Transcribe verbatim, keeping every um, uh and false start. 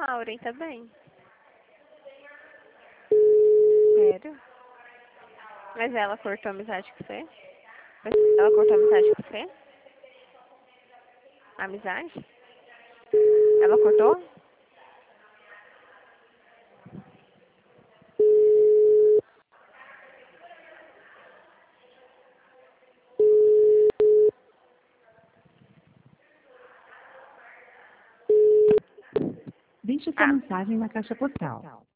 Lauren também. Sério? Mas ela cortou amizade com você? Ela cortou amizade com você? Amizade? Ela cortou? Deixe sua Ah, mensagem na caixa postal.